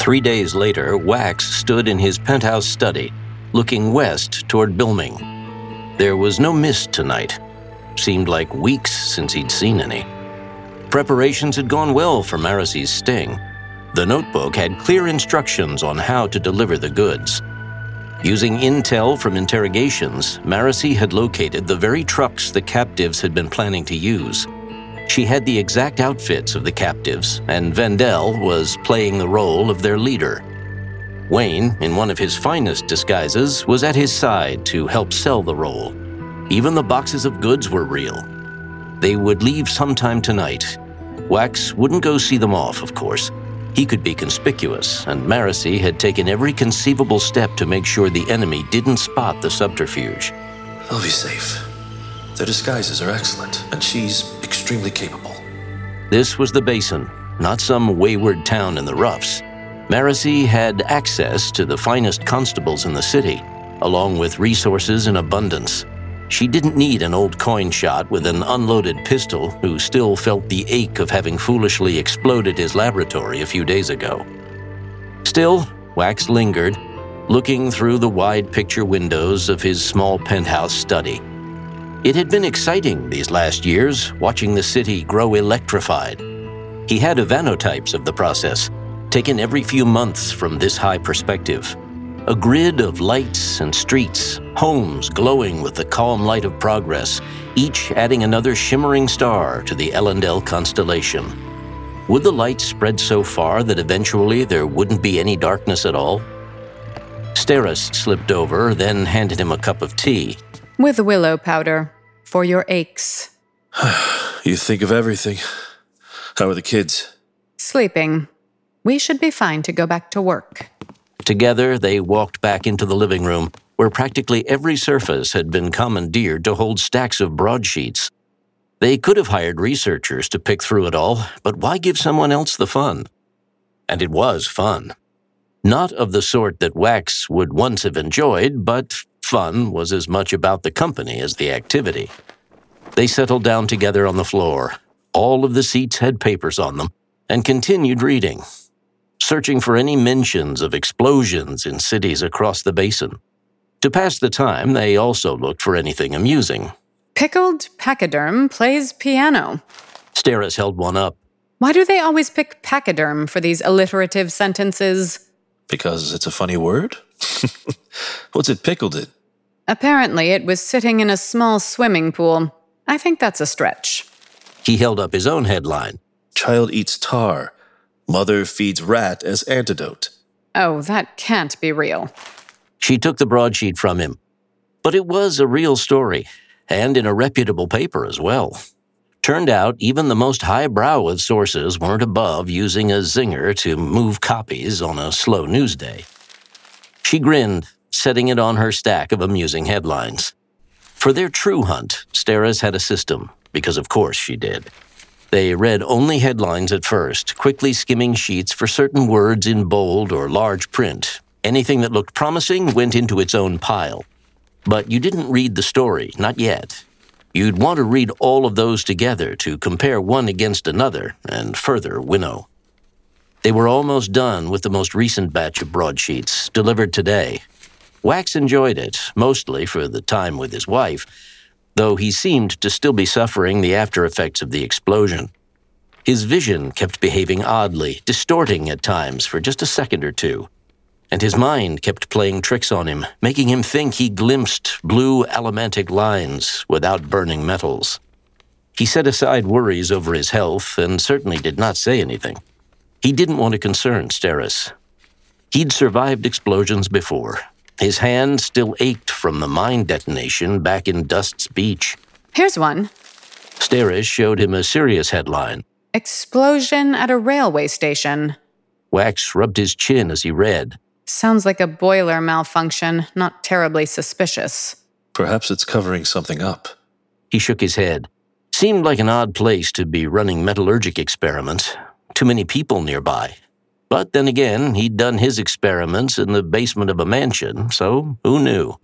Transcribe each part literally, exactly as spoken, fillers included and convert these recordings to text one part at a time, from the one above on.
Three days later, Wax stood in his penthouse study, looking west toward Bilming. There was no mist tonight. Seemed like weeks since he'd seen any. Preparations had gone well for Marasi's sting. The notebook had clear instructions on how to deliver the goods. Using intel from interrogations, Marasi had located the very trucks the captives had been planning to use. She had the exact outfits of the captives, and Vendel was playing the role of their leader. Wayne, in one of his finest disguises, was at his side to help sell the role. Even the boxes of goods were real. They would leave sometime tonight. Wax wouldn't go see them off, of course. He could be conspicuous, and Marasi had taken every conceivable step to make sure the enemy didn't spot the subterfuge. They'll be safe. Their disguises are excellent, and she's extremely capable. This was the Basin, not some wayward town in the roughs. Marasi had access to the finest constables in the city, along with resources in abundance. She didn't need an old coin shot with an unloaded pistol who still felt the ache of having foolishly exploded his laboratory a few days ago. Still, Wax lingered, looking through the wide picture windows of his small penthouse study. It had been exciting these last years, watching the city grow electrified. He had ivanotypes of the process, taken every few months from this high perspective. A grid of lights and streets, homes glowing with the calm light of progress, each adding another shimmering star to the Elendel constellation. Would the light spread so far that eventually there wouldn't be any darkness at all? Steris slipped over, then handed him a cup of tea. With willow powder, for your aches. You think of everything. How are the kids? Sleeping. We should be fine to go back to work. Together, they walked back into the living room, where practically every surface had been commandeered to hold stacks of broadsheets. They could have hired researchers to pick through it all, but why give someone else the fun? And it was fun. Not of the sort that Wax would once have enjoyed, but fun was as much about the company as the activity. They settled down together on the floor. All of the seats had papers on them, and continued reading, searching for any mentions of explosions in cities across the basin. To pass the time, they also looked for anything amusing. Pickled pachyderm plays piano. Steris held one up. Why do they always pick pachyderm for these alliterative sentences? Because it's a funny word? What's it pickled in? Apparently, it was sitting in a small swimming pool. I think that's a stretch. He held up his own headline. Child eats tar. Mother feeds rat as antidote. Oh, that can't be real. She took the broadsheet from him. But it was a real story, and in a reputable paper as well. Turned out even the most highbrow of sources weren't above using a zinger to move copies on a slow news day. She grinned, setting it on her stack of amusing headlines. For their true hunt, Steris had a system, because of course she did. They read only headlines at first, quickly skimming sheets for certain words in bold or large print. Anything that looked promising went into its own pile. But you didn't read the story, not yet. You'd want to read all of those together to compare one against another and further winnow. They were almost done with the most recent batch of broadsheets, delivered today. Wax enjoyed it, mostly for the time with his wife, though he seemed to still be suffering the after effects of the explosion. His vision kept behaving oddly, distorting at times for just a second or two, and his mind kept playing tricks on him, making him think he glimpsed blue allomantic lines without burning metals. He set aside worries over his health and certainly did not say anything. He didn't want to concern Steris. He'd survived explosions before. His hand still ached from the mine detonation back in Dust's Beach. Here's one. Steris showed him a serious headline. Explosion at a railway station. Wax rubbed his chin as he read. Sounds like a boiler malfunction, not terribly suspicious. Perhaps it's covering something up. He shook his head. Seemed like an odd place to be running metallurgic experiments. Too many people nearby. But then again, he'd done his experiments in the basement of a mansion, so who knew?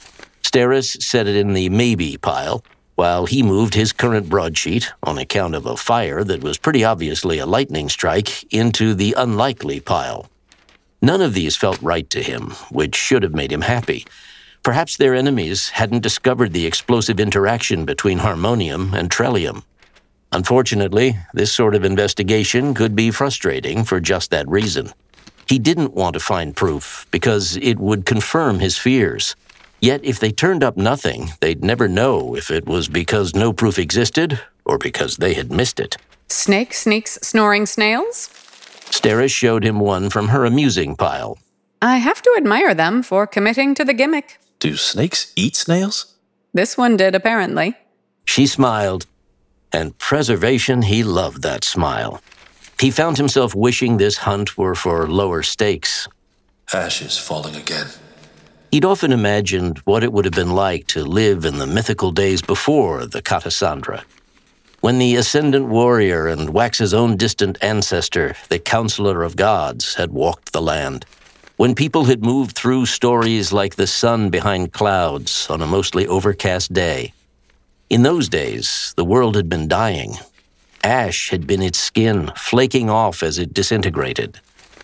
Steris set it in the maybe pile, while he moved his current broadsheet, on account of a fire that was pretty obviously a lightning strike, into the unlikely pile. None of these felt right to him, which should have made him happy. Perhaps their enemies hadn't discovered the explosive interaction between harmonium and trellium. Unfortunately, this sort of investigation could be frustrating for just that reason. He didn't want to find proof because it would confirm his fears. Yet if they turned up nothing, they'd never know if it was because no proof existed or because they had missed it. Snake sneaks snoring snails? Steris showed him one from her amusing pile. I have to admire them for committing to the gimmick. Do snakes eat snails? This one did, apparently. She smiled, and preservation, he loved that smile. He found himself wishing this hunt were for lower stakes. Ashes falling again. He'd often imagined what it would have been like to live in the mythical days before the Katasandra, when the ascendant warrior and Wax's own distant ancestor, the Counselor of Gods, had walked the land, when people had moved through stories like the sun behind clouds on a mostly overcast day. In those days, the world had been dying. Ash had been its skin, flaking off as it disintegrated.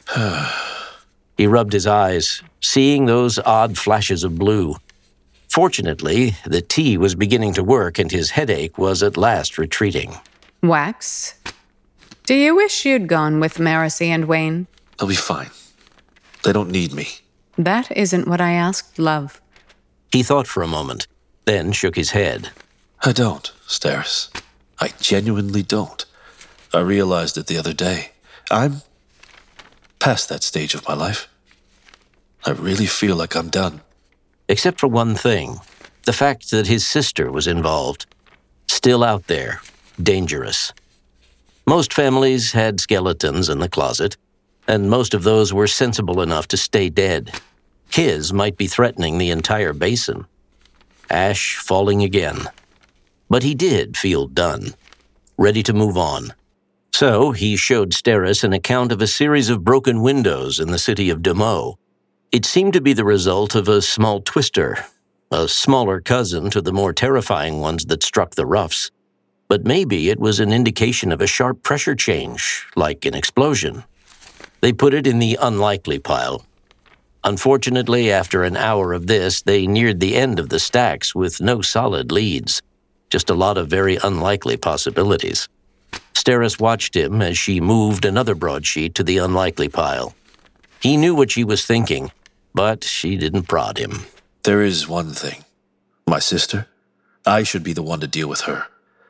He rubbed his eyes, seeing those odd flashes of blue. Fortunately, the tea was beginning to work and his headache was at last retreating. Wax, do you wish you'd gone with Marasi and Wayne? They'll be fine. They don't need me. That isn't what I asked, love. He thought for a moment, then shook his head. I don't, Steris. I genuinely don't. I realized it the other day. I'm past that stage of my life. I really feel like I'm done. Except for one thing, the fact that his sister was involved. Still out there, dangerous. Most families had skeletons in the closet, and most of those were sensible enough to stay dead. His might be threatening the entire basin. Ash falling again. But he did feel done, ready to move on. So he showed Steris an account of a series of broken windows in the city of Demoux. It seemed to be the result of a small twister, a smaller cousin to the more terrifying ones that struck the roughs. But maybe it was an indication of a sharp pressure change, like an explosion. They put it in the unlikely pile. Unfortunately, after an hour of this, they neared the end of the stacks with no solid leads. Just a lot of very unlikely possibilities. Steris watched him as she moved another broadsheet to the unlikely pile. He knew what she was thinking, but she didn't prod him. There is one thing. My sister? I should be the one to deal with her.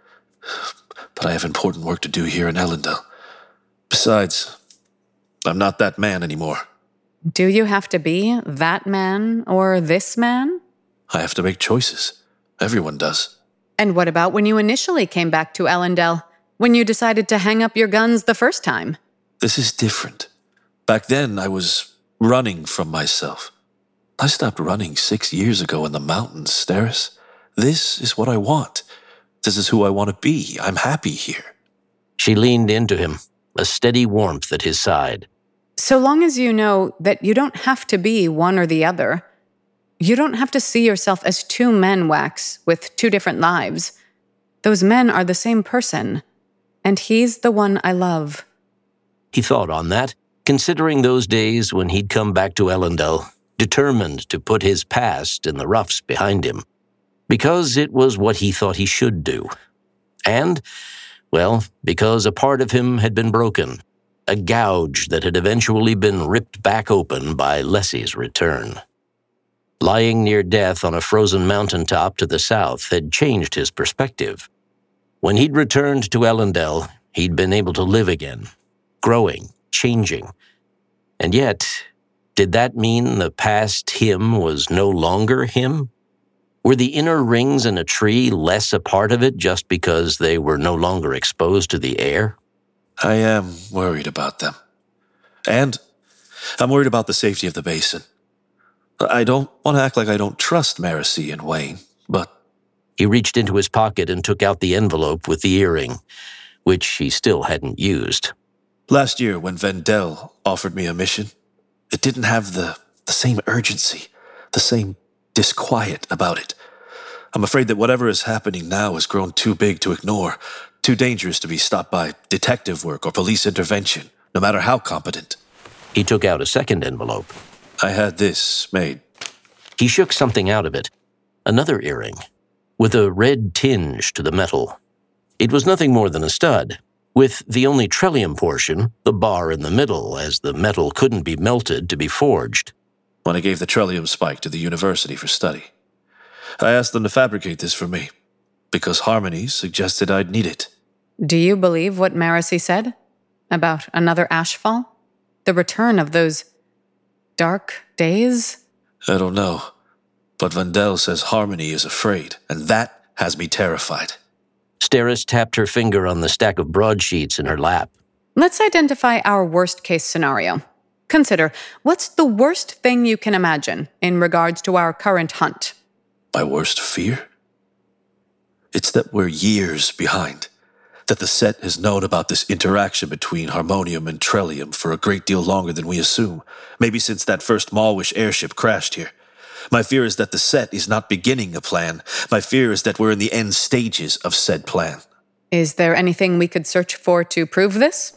But I have important work to do here in Elendel. Besides, I'm not that man anymore. Do you have to be that man or this man? I have to make choices. Everyone does. And what about when you initially came back to Elendel? When you decided to hang up your guns the first time? This is different. Back then, I was running from myself. I stopped running six years ago in the mountains, Steris. This is what I want. This is who I want to be. I'm happy here. She leaned into him, a steady warmth at his side. So long as you know that you don't have to be one or the other, you don't have to see yourself as two men, Wax, with two different lives. Those men are the same person, and he's the one I love. He thought on that, considering those days when he'd come back to Elendel, determined to put his past in the roughs behind him, because it was what he thought he should do. And, well, because a part of him had been broken, a gouge that had eventually been ripped back open by Lessie's return. Lying near death on a frozen mountaintop to the south had changed his perspective. When he'd returned to Elendel, he'd been able to live again, growing, changing. And yet, did that mean the past him was no longer him? Were the inner rings in a tree less a part of it just because they were no longer exposed to the air? I am worried about them. And I'm worried about the safety of the basin. I don't want to act like I don't trust Marasi and Wayne, but... He reached into his pocket and took out the envelope with the earring, which he still hadn't used. Last year, when Vendel offered me a mission, it didn't have the, the same urgency, the same disquiet about it. I'm afraid that whatever is happening now has grown too big to ignore, too dangerous to be stopped by detective work or police intervention, no matter how competent. He took out a second envelope. I had this made. He shook something out of it. Another earring, with a red tinge to the metal. It was nothing more than a stud, with the only trellium portion, the bar in the middle, as the metal couldn't be melted to be forged. When I gave the trellium spike to the university for study, I asked them to fabricate this for me, because Harmony suggested I'd need it. Do you believe what Marasi said about another ashfall? The return of those dark days? I don't know, but Vendel says Harmony is afraid, and that has me terrified. Steris tapped her finger on the stack of broadsheets in her lap. Let's identify our worst-case scenario. Consider, what's the worst thing you can imagine in regards to our current hunt? My worst fear? It's that we're years behind. That the set has known about this interaction between Harmonium and Trellium for a great deal longer than we assume. Maybe since that first Malwish airship crashed here. My fear is that the set is not beginning a plan. My fear is that we're in the end stages of said plan. Is there anything we could search for to prove this?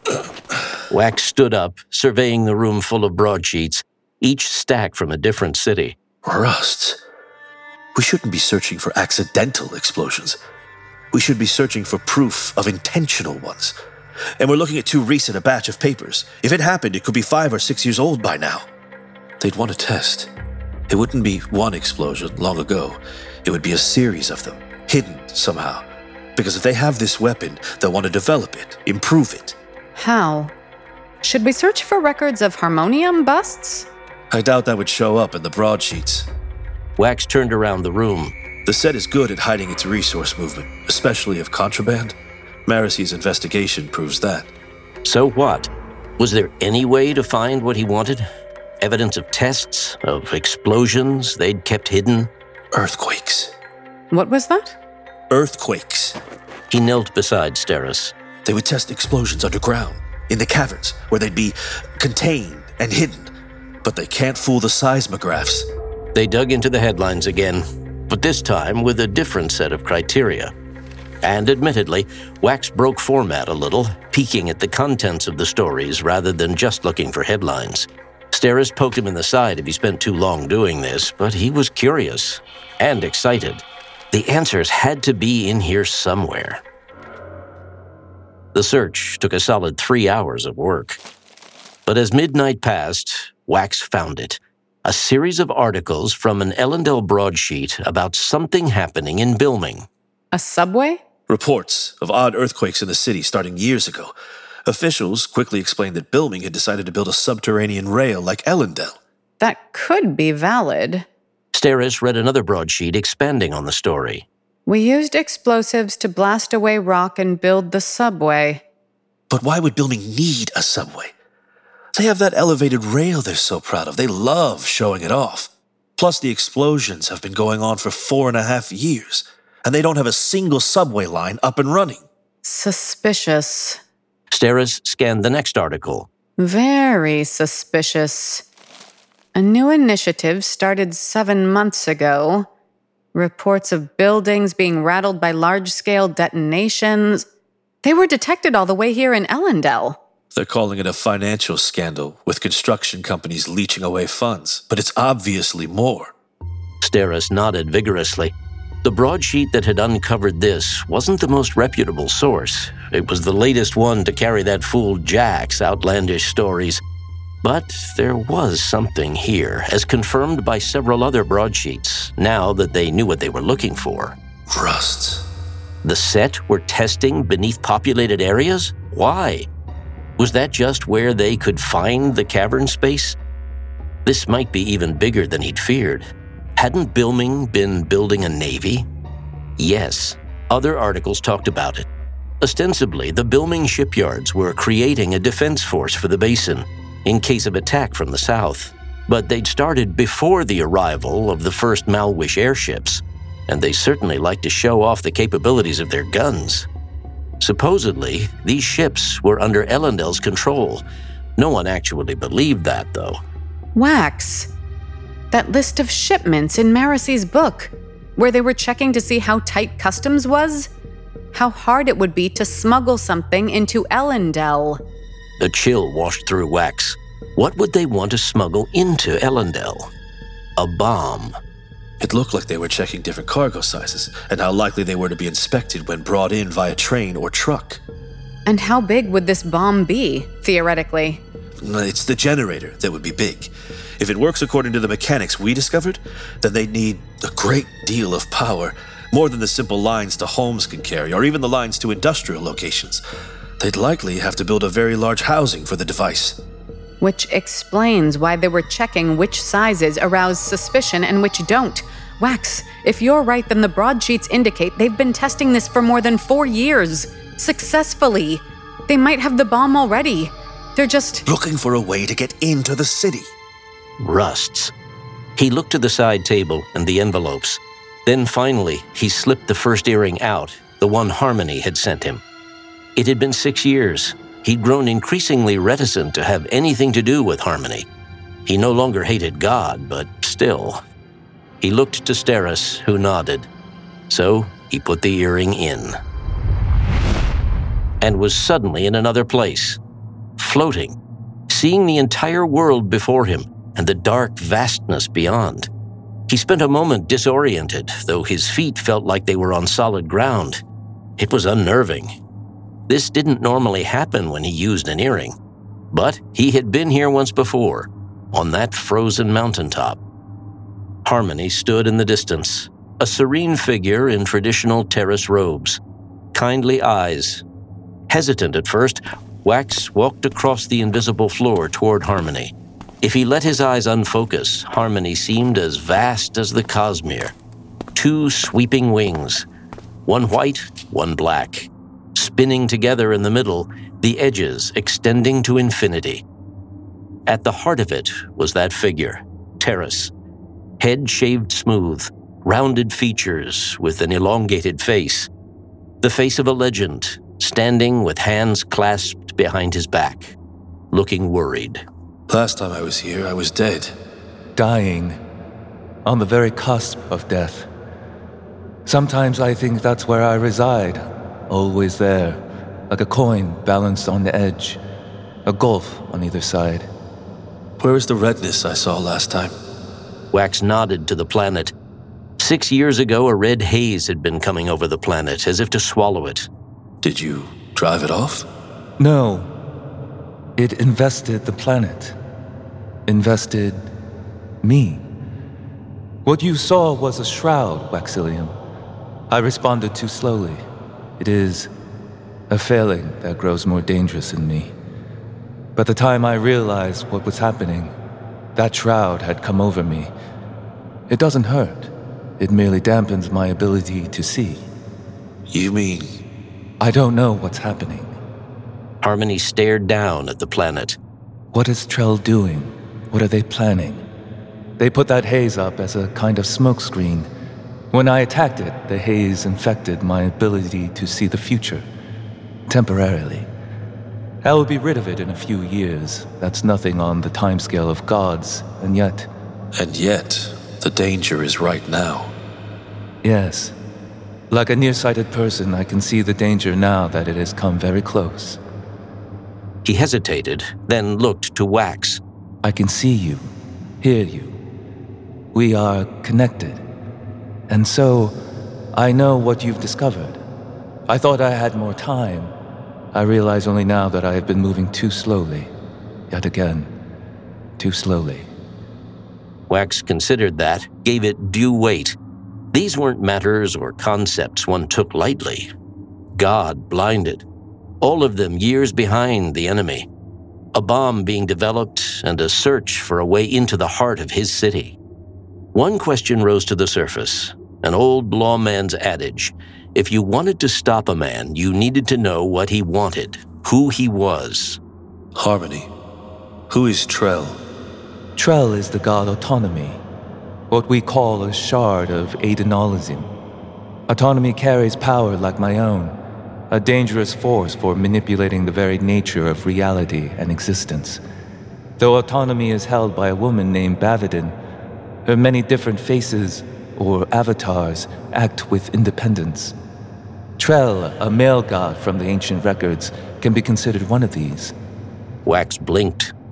Wax stood up, surveying the room full of broadsheets, each stack from a different city. Rust. We shouldn't be searching for accidental explosions. We should be searching for proof of intentional ones. And we're looking at too recent a batch of papers. If it happened, it could be five or six years old by now. They'd want to test. It wouldn't be one explosion long ago. It would be a series of them, hidden somehow. Because if they have this weapon, they'll want to develop it, improve it. How? Should we search for records of Harmonium busts? I doubt that would show up in the broadsheets. Wax turned around the room. The set is good at hiding its resource movement, especially of contraband. Marasi's investigation proves that. So what? Was there any way to find what he wanted? Evidence of tests, of explosions they'd kept hidden? Earthquakes. What was that? Earthquakes. He knelt beside Steris. They would test explosions underground, in the caverns, where they'd be contained and hidden. But they can't fool the seismographs. They dug into the headlines again, but this time with a different set of criteria. And admittedly, Wax broke format a little, peeking at the contents of the stories rather than just looking for headlines. Steris poked him in the side if he spent too long doing this, but he was curious and excited. The answers had to be in here somewhere. The search took a solid three hours of work. But as midnight passed, Wax found it. A series of articles from an Ellendale broadsheet about something happening in Bilming. A subway? Reports of odd earthquakes in the city starting years ago. Officials quickly explained that Bilming had decided to build a subterranean rail like Ellendale. That could be valid. Steris read another broadsheet expanding on the story. We used explosives to blast away rock and build the subway. But why would Bilming need a subway? They have that elevated rail they're so proud of. They love showing it off. Plus, the explosions have been going on for four and a half years, and they don't have a single subway line up and running. Suspicious. Steris scanned the next article. Very suspicious. A new initiative started seven months ago. Reports of buildings being rattled by large-scale detonations. They were detected all the way here in Ellendale. They're calling it a financial scandal, with construction companies leeching away funds, but it's obviously more. Steris nodded vigorously. The broadsheet that had uncovered this wasn't the most reputable source. It was the latest one to carry that fool Jack's outlandish stories. But there was something here, as confirmed by several other broadsheets, now that they knew what they were looking for. Rust. The set were testing beneath populated areas? Why? Was that just where they could find the cavern space? This might be even bigger than he'd feared. Hadn't Bilming been building a navy? Yes, other articles talked about it. Ostensibly, the Bilming shipyards were creating a defense force for the basin in case of attack from the south. But they'd started before the arrival of the first Malwish airships, and they certainly liked to show off the capabilities of their guns. Supposedly, these ships were under Ellendale's control. No one actually believed that, though. Wax. That list of shipments in Marasi's book, where they were checking to see how tight customs was? How hard it would be to smuggle something into Ellendale. A chill washed through Wax. What would they want to smuggle into Ellendale? A bomb. It looked like they were checking different cargo sizes and how likely they were to be inspected when brought in via train or truck. And how big would this bomb be, theoretically? It's the generator that would be big. If it works according to the mechanics we discovered, then they'd need a great deal of power, more than the simple lines to homes can carry, or even the lines to industrial locations. They'd likely have to build a very large housing for the device. Which explains why they were checking which sizes arouse suspicion and which don't. Wax, if you're right, then the broadsheets indicate they've been testing this for more than four years. Successfully. They might have the bomb already. They're just looking for a way to get into the city. Rusts. He looked to the side table and the envelopes. Then finally, he slipped the first earring out, the one Harmony had sent him. It had been six years. He'd grown increasingly reticent to have anything to do with Harmony. He no longer hated God, but still. He looked to Steris, who nodded. So he put the earring in. And was suddenly in another place. Floating, seeing the entire world before him and the dark vastness beyond. He spent a moment disoriented, though his feet felt like they were on solid ground. It was unnerving. This didn't normally happen when he used an earring, but he had been here once before, on that frozen mountaintop. Harmony stood in the distance, a serene figure in traditional terrace robes, kindly eyes. Hesitant at first, Wax walked across the invisible floor toward Harmony. If he let his eyes unfocus, Harmony seemed as vast as the Cosmere. Two sweeping wings, one white, one black, spinning together in the middle, the edges extending to infinity. At the heart of it was that figure, Terrace, head shaved smooth, rounded features with an elongated face, the face of a legend, standing with hands clasped behind his back, looking worried. Last time I was here, I was dead. Dying. On the very cusp of death. Sometimes I think that's where I reside. Always there. Like a coin balanced on the edge. A gulf on either side. Where is the redness I saw last time? Wax nodded to the planet. Six years ago, a red haze had been coming over the planet, as if to swallow it. Did you drive it off? No. It invested the planet. Invested me. What you saw was a shroud, Waxilium. I responded too slowly. It is a failing that grows more dangerous in me. By the time I realized what was happening, that shroud had come over me. It doesn't hurt. It merely dampens my ability to see. You mean? I don't know what's happening. Harmony stared down at the planet. What is Trell doing? What are they planning? They put that haze up as a kind of smokescreen. When I attacked it, the haze infected my ability to see the future. Temporarily. I will be rid of it in a few years. That's nothing on the timescale of gods, and yet... And yet, the danger is right now. Yes. Like a nearsighted person, I can see the danger now that it has come very close. He hesitated, then looked to Wax. I can see you, hear you. We are connected. And so, I know what you've discovered. I thought I had more time. I realize only now that I have been moving too slowly. Yet again, too slowly. Wax considered that, gave it due weight. These weren't matters or concepts one took lightly. God blinded. All of them years behind the enemy. A bomb being developed and a search for a way into the heart of his city. One question rose to the surface, an old lawman's adage. If you wanted to stop a man, you needed to know what he wanted, who he was. Harmony. Who is Trell? Trell is the god Autonomy, what we call a shard of Aidenalism. Autonomy carries power like my own, a dangerous force for manipulating the very nature of reality and existence. Though Autonomy is held by a woman named Bavadin, her many different faces, or avatars, act with independence. Trell, a male god from the ancient records, can be considered one of these. Wax blinked.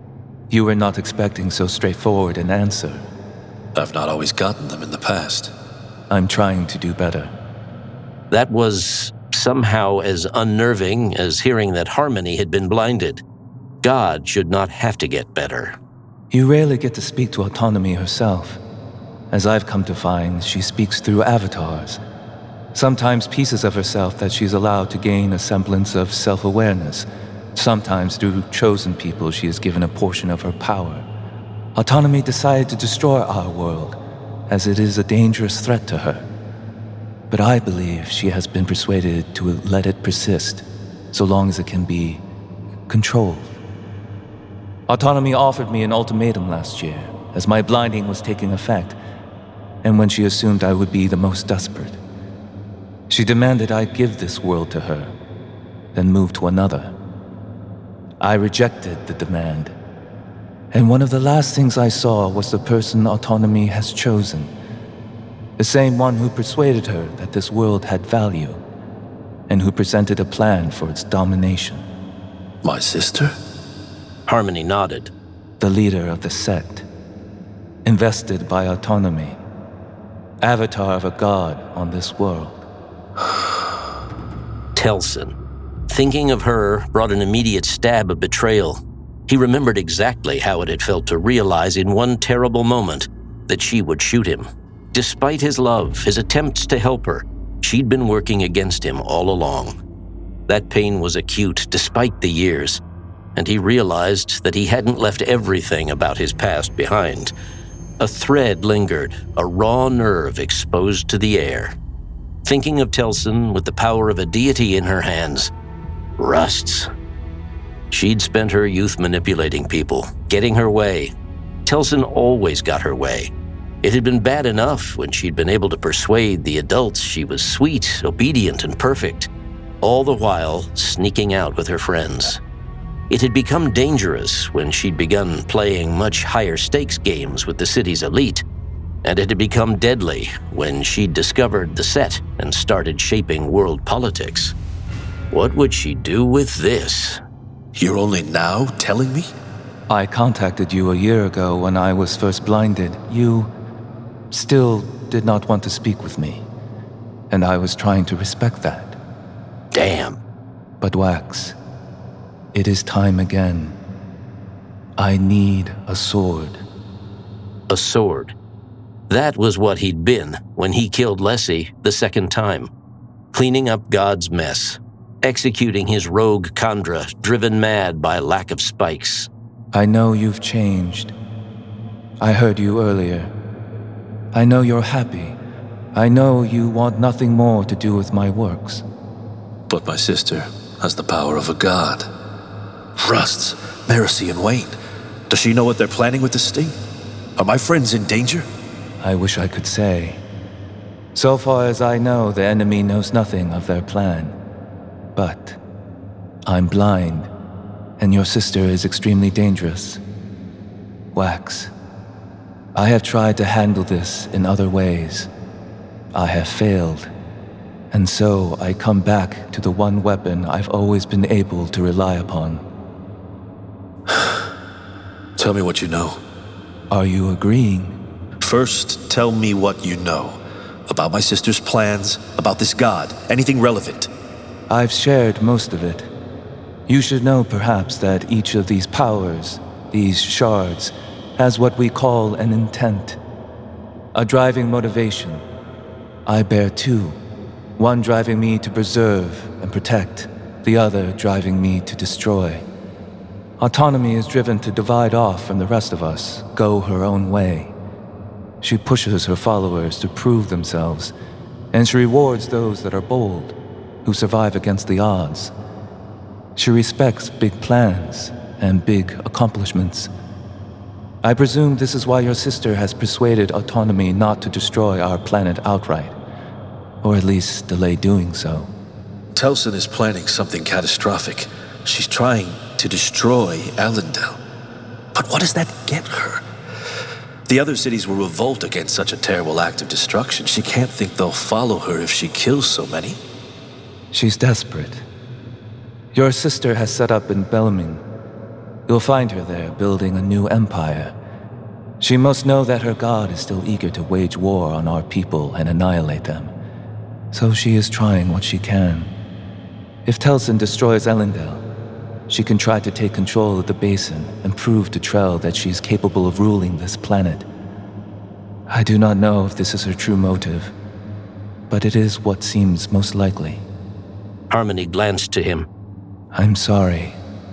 You were not expecting so straightforward an answer. I've not always gotten them in the past. I'm trying to do better. That was somehow as unnerving as hearing that Harmony had been blinded. God should not have to get better. You rarely get to speak to Autonomy herself. As I've come to find, she speaks through avatars. Sometimes pieces of herself that she's allowed to gain a semblance of self-awareness. Sometimes through chosen people she is given a portion of her power. Autonomy decided to destroy our world, as it is a dangerous threat to her. But I believe she has been persuaded to let it persist, so long as it can be controlled. Autonomy offered me an ultimatum last year, as my blinding was taking effect, and when she assumed I would be the most desperate. She demanded I give this world to her, then move to another. I rejected the demand, and one of the last things I saw was the person Autonomy has chosen, the same one who persuaded her that this world had value, and who presented a plan for its domination. My sister? Harmony nodded. The leader of the sect, invested by Autonomy, avatar of a god on this world. Telsin. Thinking of her brought an immediate stab of betrayal. He remembered exactly how it had felt to realize in one terrible moment that she would shoot him. Despite his love, his attempts to help her, she'd been working against him all along. That pain was acute despite the years, and he realized that he hadn't left everything about his past behind. A thread lingered, a raw nerve exposed to the air. Thinking of Telsin with the power of a deity in her hands, Rusts. She'd spent her youth manipulating people, getting her way. Telsin always got her way. It had been bad enough when she'd been able to persuade the adults she was sweet, obedient, and perfect, all the while sneaking out with her friends. It had become dangerous when she'd begun playing much higher stakes games with the city's elite, and it had become deadly when she'd discovered the set and started shaping world politics. What would she do with this? You're only now telling me? I contacted you a year ago when I was first blinded. You still did not want to speak with me, and I was trying to respect that. Damn. But Wax, it is time again. I need a sword. A sword. That was what he'd been when he killed Lessie the second time. Cleaning up God's mess. Executing his rogue Kandra, driven mad by lack of spikes. I know you've changed. I heard you earlier. I know you're happy. I know you want nothing more to do with my works. But my sister has the power of a god. Rusts, Marcy, and Wayne. Does she know what they're planning with the sting? Are my friends in danger? I wish I could say. So far as I know, the enemy knows nothing of their plan. But I'm blind, and your sister is extremely dangerous. Wax, I have tried to handle this in other ways. I have failed, and so I come back to the one weapon I've always been able to rely upon. Tell me what you know. Are you agreeing? First, tell me what you know. About my sister's plans, about this god, anything relevant. I've shared most of it. You should know perhaps that each of these powers, these shards, has what we call an intent. A driving motivation. I bear two. One driving me to preserve and protect, the other driving me to destroy. Autonomy is driven to divide off from the rest of us, go her own way. She pushes her followers to prove themselves, and she rewards those that are bold, who survive against the odds. She respects big plans and big accomplishments. I presume this is why your sister has persuaded Autonomy not to destroy our planet outright, or at least delay doing so. Telsin is planning something catastrophic. She's trying to destroy Allendale. But what does that get her? The other cities will revolt against such a terrible act of destruction. She can't think they'll follow her if she kills so many. She's desperate. Your sister has set up in Bellarmine. You'll find her there building a new empire. She must know that her god is still eager to wage war on our people and annihilate them. So she is trying what she can. If Telsin destroys Elendel, she can try to take control of the basin and prove to Trell that she is capable of ruling this planet. I do not know if this is her true motive, but it is what seems most likely. Harmony glanced to him. I'm sorry.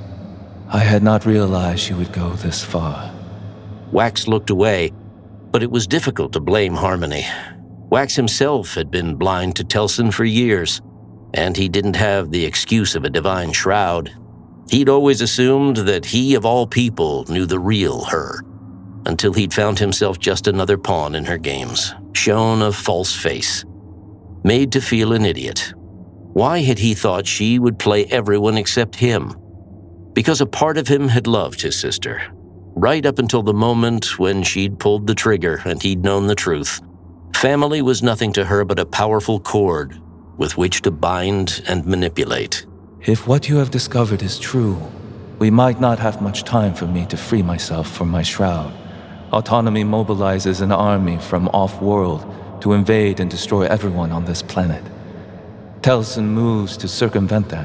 I had not realized she would go this far. Wax looked away, but it was difficult to blame Harmony. Wax himself had been blind to Telsin for years, and he didn't have the excuse of a divine shroud. He'd always assumed that he, of all people, knew the real her, until he'd found himself just another pawn in her games, shown a false face, made to feel an idiot. Why had he thought she would play everyone except him? Because a part of him had loved his sister, right up until the moment when she'd pulled the trigger and he'd known the truth. Family was nothing to her but a powerful cord with which to bind and manipulate. If what you have discovered is true, we might not have much time for me to free myself from my shroud. Autonomy mobilizes an army from off-world to invade and destroy everyone on this planet. Telsin moves to circumvent that.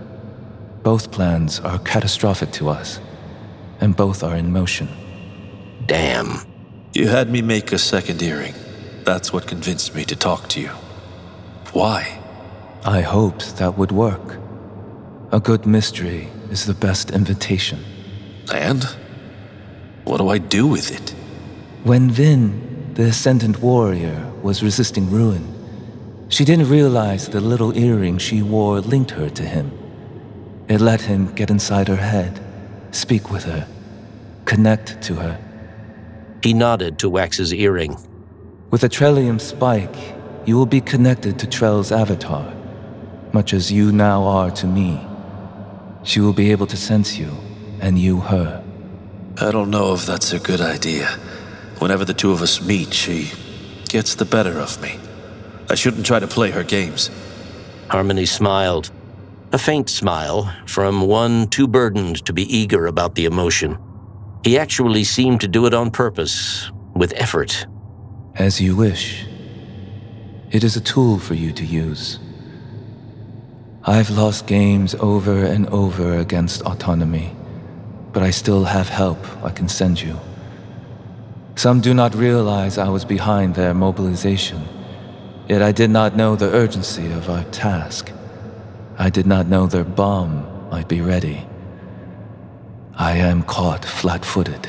Both plans are catastrophic to us, and both are in motion. Damn. You had me make a second earring. That's what convinced me to talk to you. Why? I hoped that would work. A good mystery is the best invitation. And? What do I do with it? When Vin, the Ascendant Warrior, was resisting ruin, she didn't realize the little earring she wore linked her to him. It let him get inside her head, speak with her, connect to her. He nodded to Wax's earring. With a Trellium spike, you will be connected to Trell's avatar, much as you now are to me. She will be able to sense you, and you her. I don't know if that's a good idea. Whenever the two of us meet, she gets the better of me. I shouldn't try to play her games. Harmony smiled. A faint smile, from one too burdened to be eager about the emotion. He actually seemed to do it on purpose, with effort. As you wish. It is a tool for you to use. I've lost games over and over against autonomy, but I still have help I can send you. Some do not realize I was behind their mobilization, yet I did not know the urgency of our task. I did not know their bomb might be ready. I am caught flat-footed.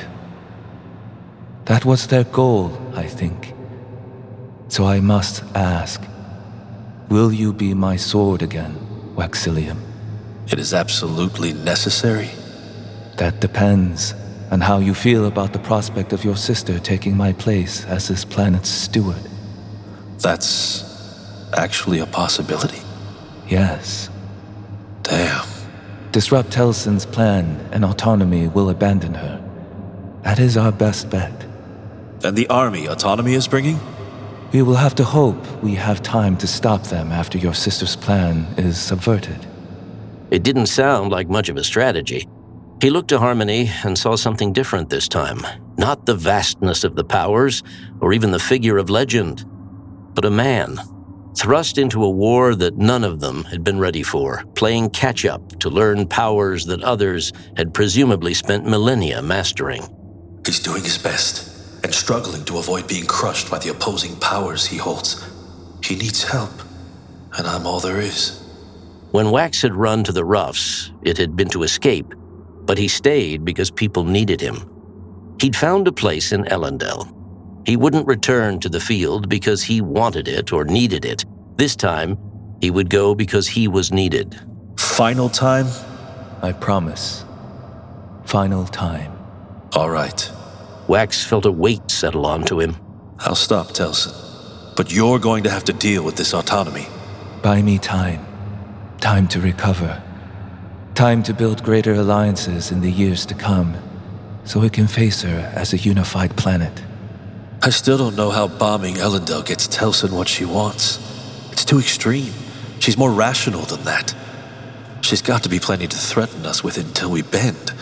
That was their goal, I think. So I must ask, will you be my sword again, Waxilium? It is absolutely necessary? That depends on how you feel about the prospect of your sister taking my place as this planet's steward. That's actually a possibility? Yes. Damn. Disrupt Telsin's plan and autonomy will abandon her. That is our best bet. And the army autonomy is bringing? We will have to hope we have time to stop them after your sister's plan is subverted. It didn't sound like much of a strategy. He looked to Harmony and saw something different this time. Not the vastness of the powers, or even the figure of legend, but a man, thrust into a war that none of them had been ready for, playing catch-up to learn powers that others had presumably spent millennia mastering. He's doing his best, and struggling to avoid being crushed by the opposing powers he holds. He needs help, and I'm all there is. When Wax had run to the roughs, it had been to escape, but he stayed because people needed him. He'd found a place in Elendel. He wouldn't return to the field because he wanted it or needed it. This time, he would go because he was needed. Final time? I promise. Final time. All right. Wax felt a weight settle onto him. I'll stop, Telsin. But you're going to have to deal with this autonomy. Buy me time. Time to recover. Time to build greater alliances in the years to come, so we can face her as a unified planet. I still don't know how bombing Elendel gets Telsin what she wants. It's too extreme. She's more rational than that. She's got to be planning to threaten us with until we bend.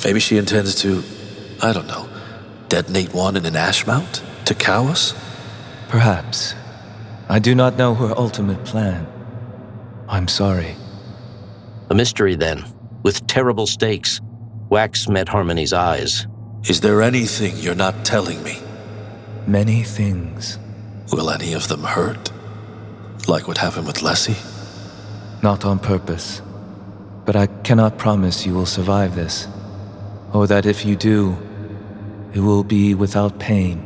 Maybe she intends to, I don't know, detonate one in an ash mount to cow us? Perhaps. I do not know her ultimate plan. I'm sorry. A mystery then, with terrible stakes. Wax met Harmony's eyes. Is there anything you're not telling me? Many things. Will any of them hurt? Like what happened with Lessie? Not on purpose. But I cannot promise you will survive this. Or that if you do, it will be without pain.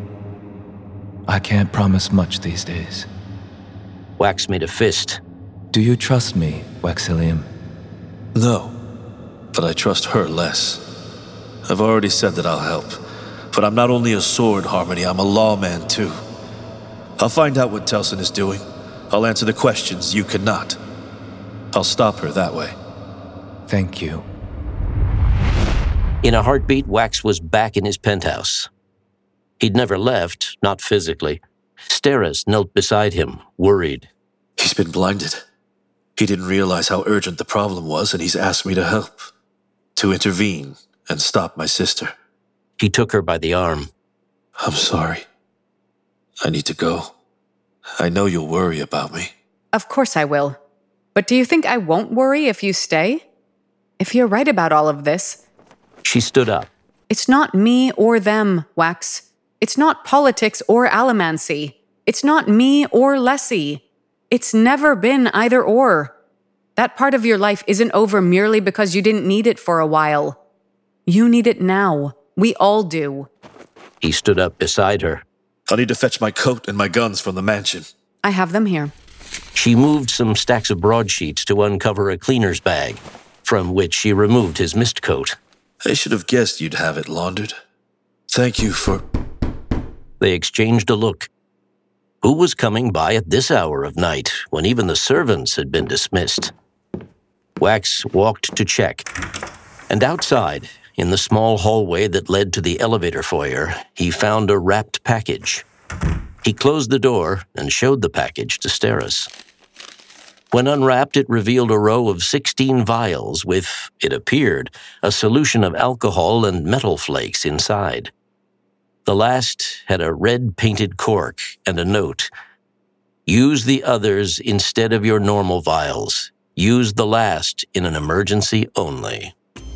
I can't promise much these days. Wax made a fist. Do you trust me, Waxilium? No, but I trust her less. I've already said that I'll help, but I'm not only a sword, Harmony, I'm a lawman too. I'll find out what Telsin is doing. I'll answer the questions you cannot. I'll stop her that way. Thank you. In a heartbeat, Wax was back in his penthouse. He'd never left, not physically. Steris knelt beside him, worried. He's been blinded. He didn't realize how urgent the problem was, and he's asked me to help. To intervene and stop my sister. He took her by the arm. I'm sorry. I need to go. I know you'll worry about me. Of course I will. But do you think I won't worry if you stay? If you're right about all of this... She stood up. It's not me or them, Wax. It's not politics or allomancy. It's not me or Lessie. It's never been either or. That part of your life isn't over merely because you didn't need it for a while. You need it now. We all do. He stood up beside her. I'll need to fetch my coat and my guns from the mansion. I have them here. She moved some stacks of broadsheets to uncover a cleaner's bag, from which she removed his mist coat. I should have guessed you'd have it laundered. Thank you for... They exchanged a look. Who was coming by at this hour of night, when even the servants had been dismissed? Wax walked to check. And outside, in the small hallway that led to the elevator foyer, he found a wrapped package. He closed the door and showed the package to Steris. When unwrapped, it revealed a row of sixteen vials with, it appeared, a solution of alcohol and metal flakes inside. The last had a red-painted cork and a note. Use the others instead of your normal vials. Use the last in an emergency only.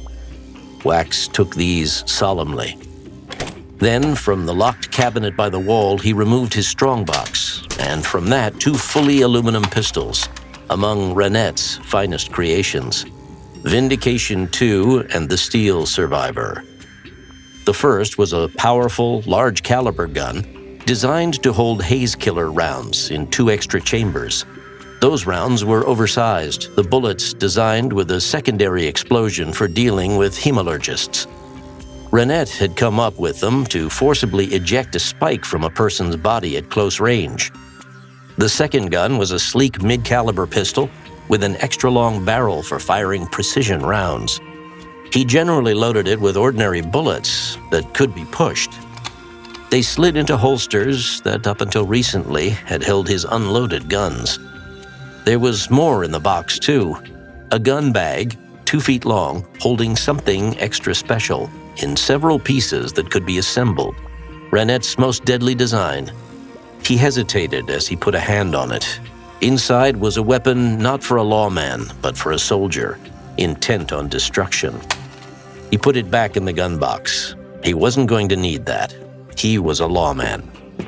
Wax took these solemnly. Then, from the locked cabinet by the wall, he removed his strongbox, and from that, two fully aluminum pistols, among Renette's finest creations, Vindication two and the Steel Survivor. The first was a powerful, large-caliber gun designed to hold haze killer rounds in two extra chambers. Those rounds were oversized, the bullets designed with a secondary explosion for dealing with hemalurgists. Renette had come up with them to forcibly eject a spike from a person's body at close range. The second gun was a sleek mid-caliber pistol with an extra-long barrel for firing precision rounds. He generally loaded it with ordinary bullets that could be pushed. They slid into holsters that up until recently had held his unloaded guns. There was more in the box, too. A gun bag, two feet long, holding something extra special in several pieces that could be assembled. Renette's most deadly design. He hesitated as he put a hand on it. Inside was a weapon not for a lawman, but for a soldier, intent on destruction. He put it back in the gun box. He wasn't going to need that. He was a lawman.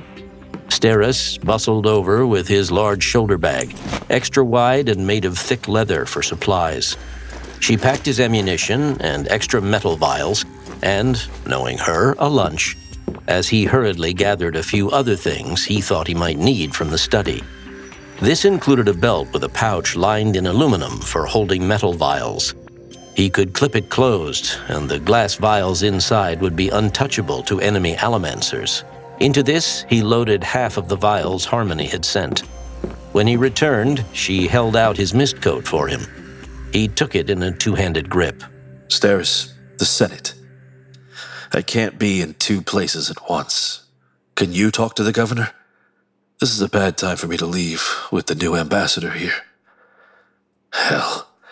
Steris bustled over with his large shoulder bag, extra wide and made of thick leather for supplies. She packed his ammunition and extra metal vials, and, knowing her, a lunch, as he hurriedly gathered a few other things he thought he might need from the study. This included a belt with a pouch lined in aluminum for holding metal vials. He could clip it closed, and the glass vials inside would be untouchable to enemy allomancers. Into this, he loaded half of the vials Harmony had sent. When he returned, she held out his mist coat for him. He took it in a two-handed grip. Steris, the Senate. I can't be in two places at once. Can you talk to the governor? This is a bad time for me to leave with the new ambassador here. Hell,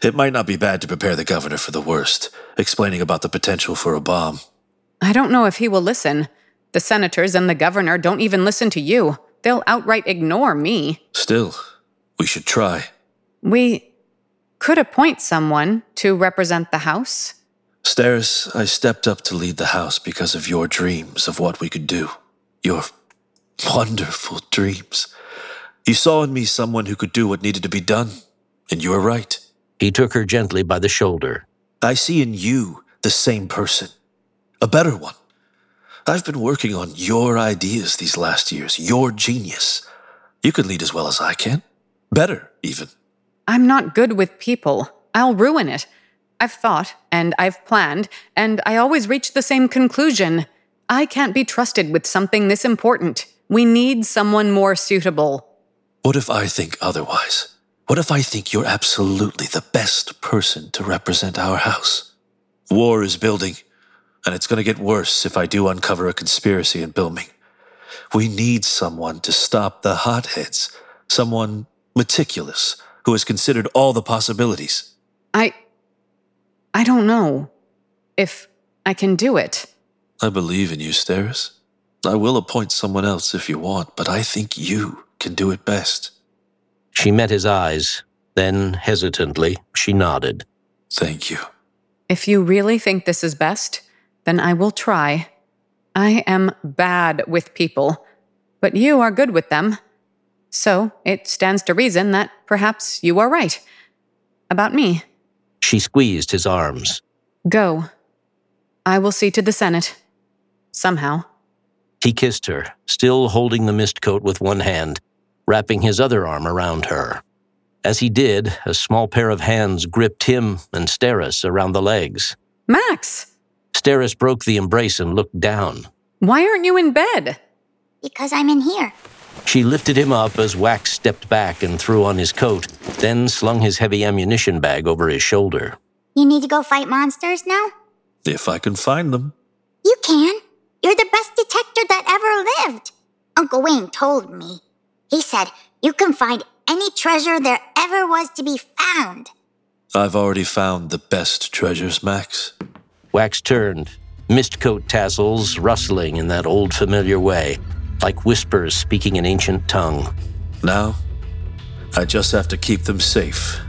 It might not be bad to prepare the governor for the worst, explaining about the potential for a bomb. I don't know if he will listen. The senators and the governor don't even listen to you. They'll outright ignore me. Still, we should try. We could appoint someone to represent the house. Steris, I stepped up to lead the house because of your dreams of what we could do. Your wonderful dreams. You saw in me someone who could do what needed to be done, and you were right. He took her gently by the shoulder. I see in you the same person. A better one. I've been working on your ideas these last years, your genius. You could lead as well as I can. Better, even. I'm not good with people. I'll ruin it. I've thought, and I've planned, and I always reach the same conclusion. I can't be trusted with something this important. We need someone more suitable. What if I think otherwise? What if I think you're absolutely the best person to represent our house? War is building, and it's going to get worse if I do uncover a conspiracy in Bilming. We need someone to stop the hotheads, someone meticulous who has considered all the possibilities. I... I don't know if I can do it. I believe in you, Steris. I will appoint someone else if you want, but I think you can do it best. She met his eyes. Then, hesitantly, she nodded. Thank you. If you really think this is best, then I will try. I am bad with people, but you are good with them. So it stands to reason that perhaps you are right. About me. She squeezed his arms. Go. I will see to the Senate. Somehow. He kissed her, still holding the mist coat with one hand, wrapping his other arm around her. As he did, a small pair of hands gripped him and Steris around the legs. Max! Steris broke the embrace and looked down. Why aren't you in bed? Because I'm in here. She lifted him up as Wax stepped back and threw on his coat, then slung his heavy ammunition bag over his shoulder. You need to go fight monsters now? If I can find them. You can. You're the best detector that ever lived. Uncle Wayne told me. He said you can find any treasure there ever was to be found. I've already found the best treasures, Max. Wax turned, mist coat tassels rustling in that old familiar way, like whispers speaking an ancient tongue. Now, I just have to keep them safe